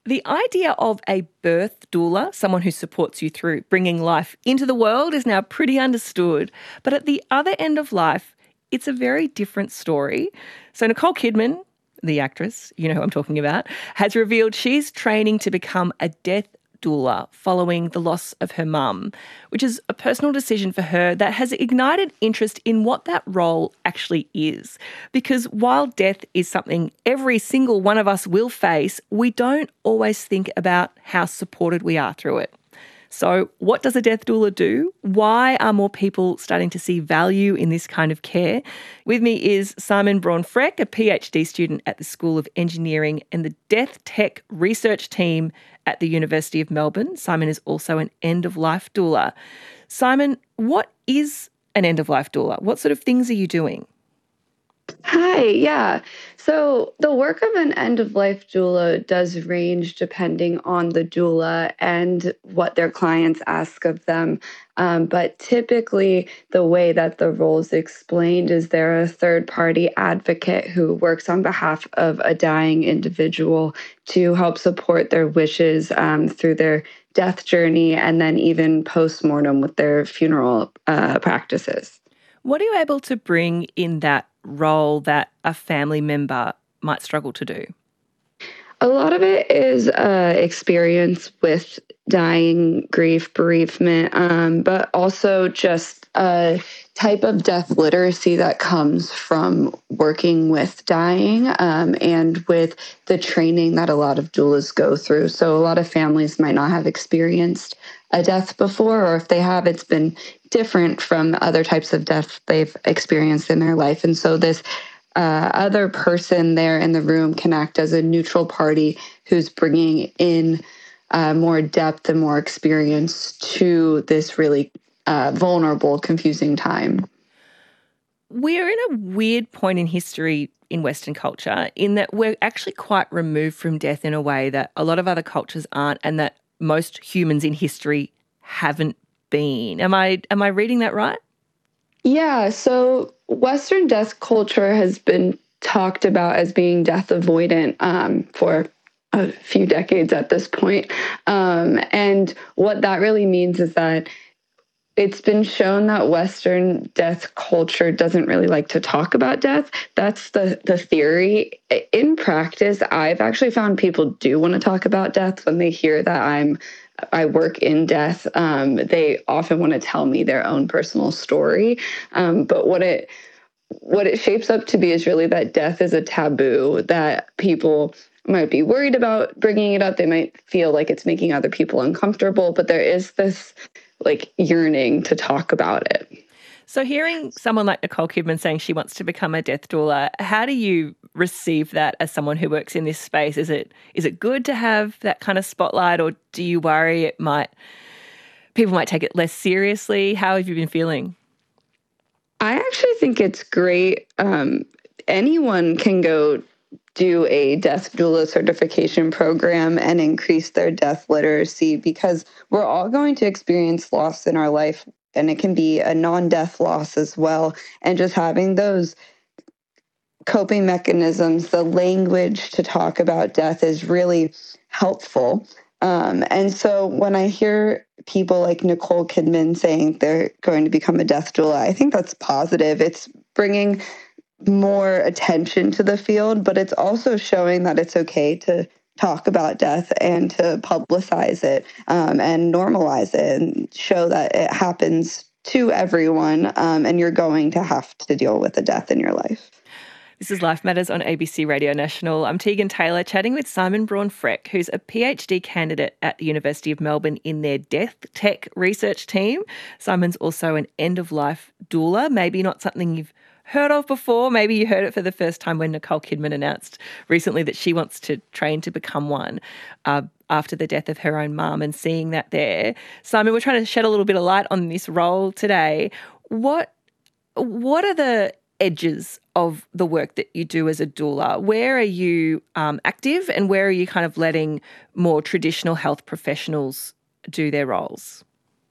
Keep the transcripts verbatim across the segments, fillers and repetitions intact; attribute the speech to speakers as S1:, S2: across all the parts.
S1: The idea of a birth doula, someone who supports you through bringing life into the world, is now pretty understood. But at the other end of life, it's a very different story. So Nicole Kidman, the actress, you know who I'm talking about, has revealed she's training to become a death doula following the loss of her mum, which is a personal decision for her that has ignited interest in what that role actually is. Because while death is something every single one of us will face, we don't always think about how supported we are through it. So what does a death doula do? Why are more people starting to see value in this kind of care? With me is Simon Braun-Freck, a PhD student at the School of Engineering and the Death Tech Research Team at the University of Melbourne. Simon is also an end-of-life doula. Simon, what is an end-of-life doula? What sort of things are you doing?
S2: Hi, yeah. So the work of an end-of-life doula does range depending on the doula and what their clients ask of them. Um, but typically, the way that the role is explained is they're a third-party advocate who works on behalf of a dying individual to help support their wishes um, through their death journey and then even post-mortem with their funeral uh, practices.
S1: What are you able to bring in that role that a family member might struggle to do?
S2: A lot of it is uh, experience with dying, grief, bereavement, um, but also just a type of death literacy that comes from working with dying um, and with the training that a lot of doulas go through. So a lot of families might not have experienced a death before, or if they have, it's been different from other types of death they've experienced in their life. And so this uh, other person there in the room can act as a neutral party who's bringing in uh, more depth and more experience to this really uh, vulnerable, confusing time.
S1: We're in a weird point in history in Western culture in that we're actually quite removed from death in a way that a lot of other cultures aren't, and that most humans in history haven't been. Am I am I reading that right?
S2: Yeah, so Western death culture has been talked about as being death avoidant um, for a few decades at this point. Um, and what that really means is that it's been shown that Western death culture doesn't really like to talk about death. That's the, the theory. In practice, I've actually found people do want to talk about death when they hear that I'm I work in death. Um, they often want to tell me their own personal story. Um, but what it what it shapes up to be is really that death is a taboo, that people might be worried about bringing it up. They might feel like it's making other people uncomfortable, but there is this like yearning to talk about it.
S1: So hearing someone like Nicole Kidman saying she wants to become a death doula, how do you receive that as someone who works in this space? Is it is it good to have that kind of spotlight, or do you worry it might people might take it less seriously? How have you been feeling?
S2: I actually think it's great. Um, anyone can go do a death doula certification program and increase their death literacy, because we're all going to experience loss in our life, and it can be a non-death loss as well. And just having those coping mechanisms, the language to talk about death is really helpful. Um, and so when I hear people like Nicole Kidman saying they're going to become a death doula, I think that's positive. It's bringing more attention to the field, but it's also showing that it's okay to talk about death and to publicize it um, and normalize it and show that it happens to everyone, um, and you're going to have to deal with a death in your life.
S1: This is Life Matters on A B C Radio National. I'm Tegan Taylor, chatting with Simon Braun-Freck, who's a PhD candidate at the University of Melbourne in their Death Tech Research Team. Simon's also an end-of-life doula, maybe not something you've heard of before. Maybe you heard it for the first time when Nicole Kidman announced recently that she wants to train to become one uh, after the death of her own mum, and seeing that there. Simon, we're trying to shed a little bit of light on this role today. What What are the edges of the work that you do as a doula? Where are you um, active, and where are you kind of letting more traditional health professionals do their roles?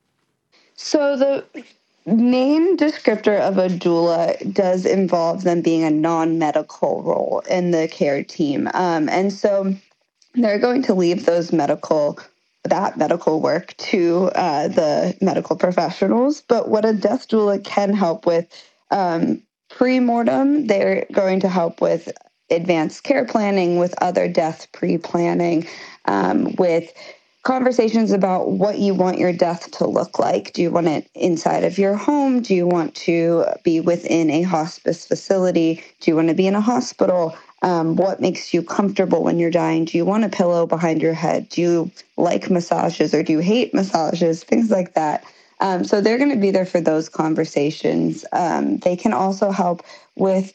S2: So the main descriptor of a doula does involve them being a non-medical role in the care team. Um, and so they're going to leave those medical that medical work to uh, the medical professionals. But what a death doula can help with, um, pre-mortem, they're going to help with advanced care planning, with other death pre-planning, um, with conversations about what you want your death to look like. Do you want it inside of your home? Do you want to be within a hospice facility? Do you want to be in a hospital? Um, what makes you comfortable when you're dying? Do you want a pillow behind your head? Do you like massages or do you hate massages? Things like that. Um, so they're going to be there for those conversations. Um, they can also help with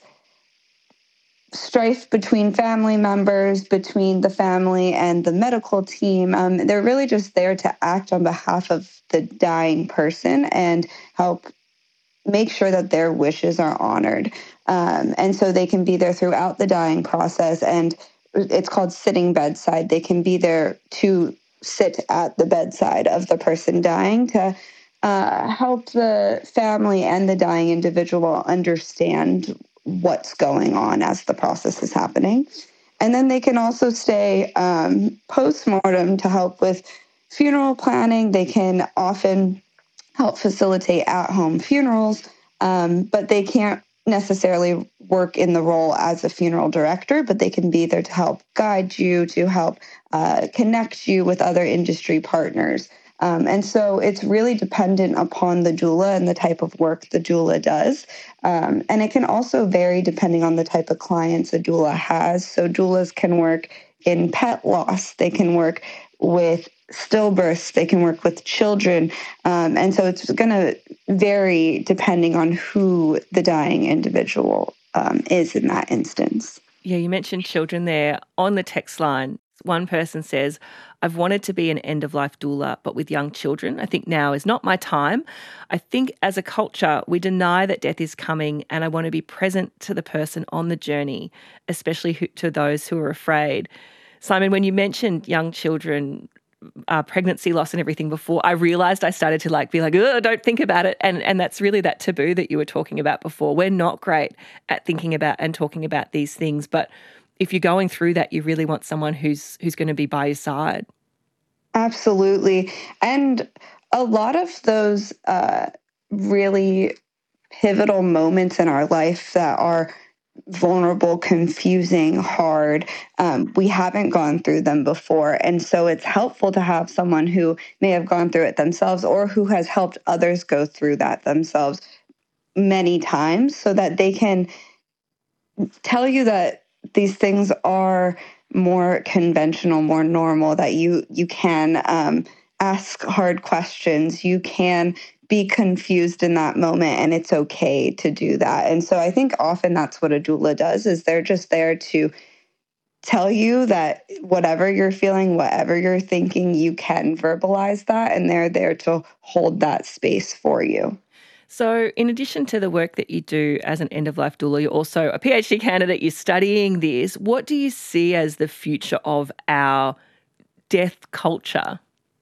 S2: strife between family members, between the family and the medical team. Um, they're really just there to act on behalf of the dying person and help make sure that their wishes are honored. Um, and so they can be there throughout the dying process. And it's called sitting bedside. They can be there to sit at the bedside of the person dying to uh, help the family and the dying individual understand what's going on as the process is happening. And then they can also stay um, post-mortem to help with funeral planning. They can often help facilitate at-home funerals, um, but they can't necessarily work in the role as a funeral director, but they can be there to help guide you, to help uh, connect you with other industry partners. Um, and so it's really dependent upon the doula and the type of work the doula does. Um, and it can also vary depending on the type of clients a doula has. So doulas can work in pet loss. They can work with stillbirths. They can work with children. Um, and so it's going to vary depending on who the dying individual um, is in that instance.
S1: Yeah, you mentioned children there. On the text line, one person says, I've wanted to be an end-of-life doula, but with young children. I think now is not my time. I think as a culture, we deny that death is coming, and I want to be present to the person on the journey, especially who, to those who are afraid. Simon, when you mentioned young children, uh, pregnancy loss and everything before, I realised I started to like be like, oh, don't think about it. And and that's really that taboo that you were talking about before. We're not great at thinking about and talking about these things, but if you're going through that, you really want someone who's who's going to be by your side.
S2: Absolutely. And a lot of those uh, really pivotal moments in our life that are vulnerable, confusing, hard, um, we haven't gone through them before. And so it's helpful to have someone who may have gone through it themselves or who has helped others go through that themselves many times so that they can tell you that these things are more conventional, more normal, that you you can um, ask hard questions. You can be confused in that moment, and it's okay to do that. And so I think often that's what a doula does, is they're just there to tell you that whatever you're feeling, whatever you're thinking, you can verbalize that, and they're there to hold that space for you.
S1: So in addition to the work that you do as an end-of-life doula, you're also a PhD candidate, you're studying this. What do you see as the future of our death culture?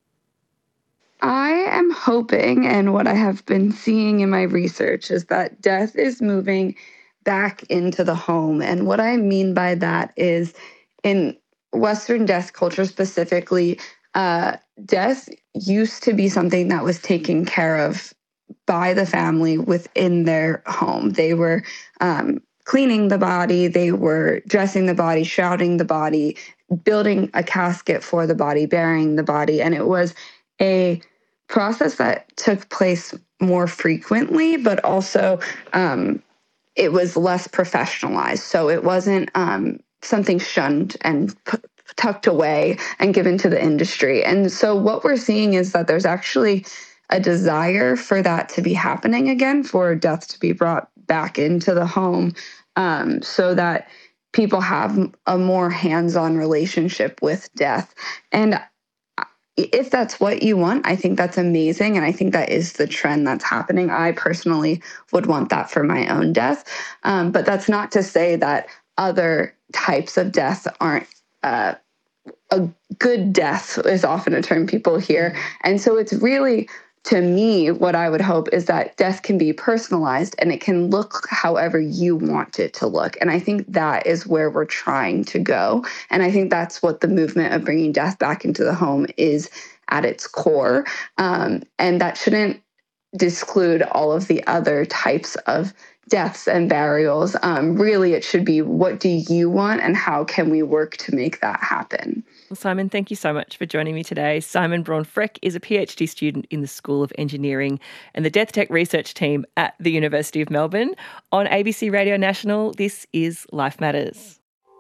S2: I am hoping, and what I have been seeing in my research, is that death is moving back into the home. And what I mean by that is in Western death culture specifically, uh, death used to be something that was taken care of by the family within their home. They were um, cleaning the body, they were dressing the body, shrouding the body, building a casket for the body, burying the body. And it was a process that took place more frequently, but also um, it was less professionalized. So it wasn't um, something shunned and p- tucked away and given to the industry. And so what we're seeing is that there's actually a desire for that to be happening again, for death to be brought back into the home, um, so that people have a more hands-on relationship with death. And if that's what you want, I think that's amazing. And I think that is the trend that's happening. I personally would want that for my own death. Um, but that's not to say that other types of death aren't uh, a good death is often a term people hear. And so it's really to me, what I would hope is that death can be personalized and it can look however you want it to look. And I think that is where we're trying to go. And I think that's what the movement of bringing death back into the home is at its core. Um, and that shouldn't disclude all of the other types of deaths and burials. Um, really, it should be, what do you want and how can we work to make that happen?
S1: Well, Simon, thank you so much for joining me today. Simon Braun-Freck is a PhD student in the School of Engineering and the Death Tech Research Team at the University of Melbourne. On A B C Radio National, this is Life Matters.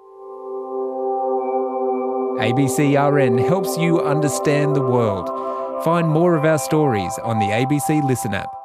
S3: A B C R N helps you understand the world. Find more of our stories on the A B C Listen app.